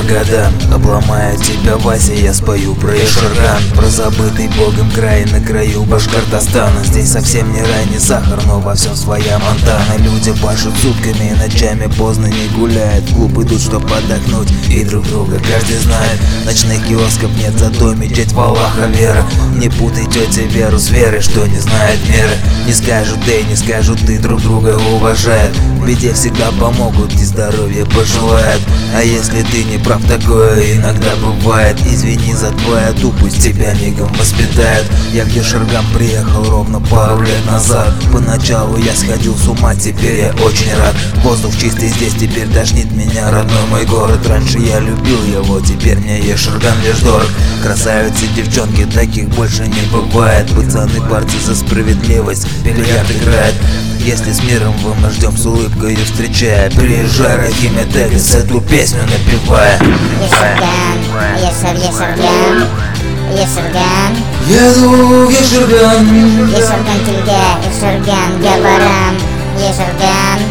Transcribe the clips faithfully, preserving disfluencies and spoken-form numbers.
года. Обломаю тебя, Вася, я спою про Ешарган, про забытый богом край на краю Башкортостана. Здесь совсем не рай, не сахар, но во всем своя Монтана. Люди пашут сутками, ночами поздно не гуляют, в клуб идут, чтоб отдохнуть, и друг друга каждый знает. Ночных киосков нет, зато мечеть в Аллаха вера. Не путай тетя Веру с Верой, что не знает меры. Не скажут ты, не скажут ты, друг друга уважают. В беде всегда помогут и здоровья пожелают. А если ты не прав, такое иногда бывает. Извини за твою тупость, тебя мигом воспитают. Я в Ешарган приехал ровно пару лет назад. Поначалу я сходил с ума, теперь я очень рад. Воздух чистый здесь, теперь тошнит меня родной мой город. Раньше я любил его, теперь мне Ешарган лишь дорог. Красавицы, девчонки, таких больше не бывает. Пацаны, борцы за справедливость, бильярд играет. Если с миром вы мы ждем, с улыбкой встречая, приезжай, Рахиме Тегис, эту песню напевая. Ешарган, Ешар, Ешарган, Ешарган. Еду в Ешарган. Ешарган тилге, Ешарган габарам. Ешарган.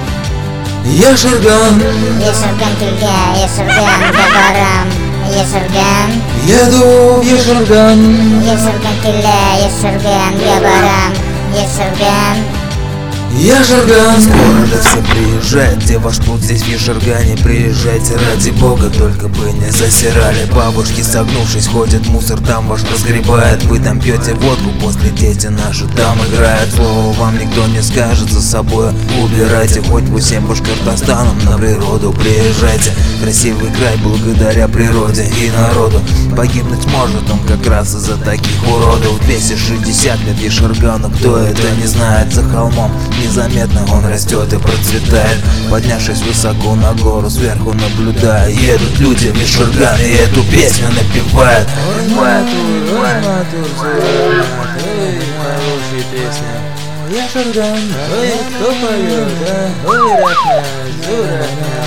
Ешарган. Ешарган тилге, Ешарган габарам. Ешарган. Еду в Ешарган. Ешарган тилге, Ешарган габарам. Ешарган. Ешарган. Скоро все приезжает, где ваш путь здесь в Ешаргане. Приезжайте ради бога, только бы не засирали. Бабушки, согнувшись, ходят, мусор там ваш разгребает. Вы там пьете водку, после дети наши там играют. Слово вам никто не скажет, за собой убирайте. Хоть вы всем Башкортостаном на природу приезжайте. Красивый край благодаря природе и народу. Погибнуть может он как раз из-за таких уродов. двести шестьдесят лет Ешаргану, кто это не знает. За холмом незаметно он растет и процветает. Поднявшись высоко на гору, сверху наблюдая, едут люди в Ешарган и эту песню напевают. Хорошая песня. Ешарган, ой, кто поет, да? Ой, родная,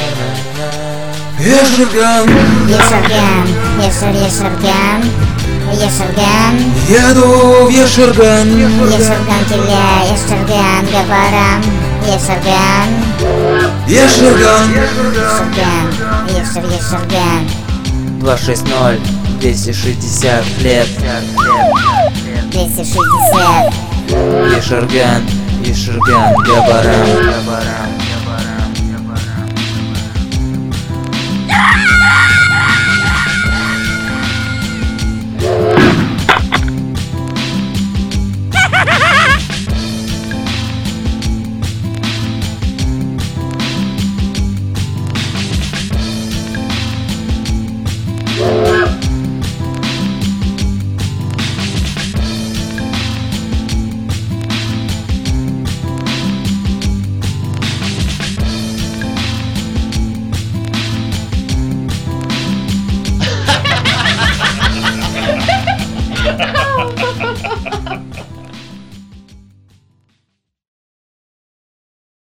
Ешарган. Ешарган, Ешар, Ешарган. Ешарган. Еду в Ешарган. Ешарган тилге, Ешарган габарам. Ешарган. Ешарган. Ешарган, Ешар, Ешарган. два шесть ноль, двести шестьдесят лет. двести шестьдесят. Ешарган, Ешарган, габарам.